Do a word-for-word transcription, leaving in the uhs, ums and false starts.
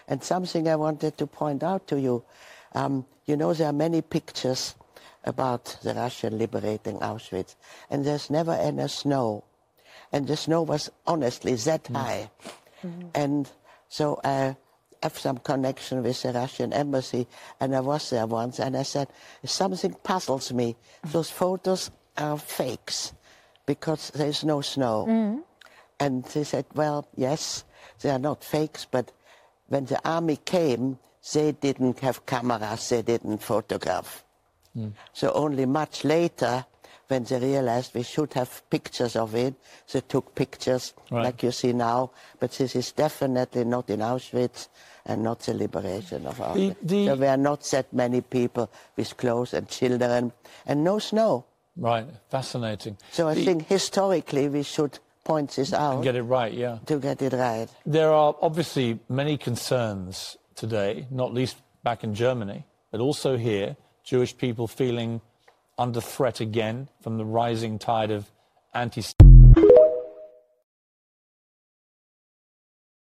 And something I wanted to point out to you, um, you know, there are many pictures about the Russian liberating Auschwitz, and there's never any snow. And the snow was honestly that mm. high. Mm-hmm. And so I have some connection with the Russian embassy, and I was there once, and I said, something puzzles me. Those photos are fakes, because there's no snow. Mm-hmm. And they said, well, yes, they are not fakes, but when the army came, they didn't have cameras, they didn't photograph. Mm. So only much later, when they realized we should have pictures of it, they took pictures right. like you see now. But this is definitely not in Auschwitz and not the liberation of Auschwitz. The, the... There were not that many people with clothes and children and no snow. Right, fascinating. So I the... think historically we should point this out. And get it right, yeah. To get it right. There are obviously many concerns today, not least back in Germany, but also here, Jewish people feeling under threat again from the rising tide of anti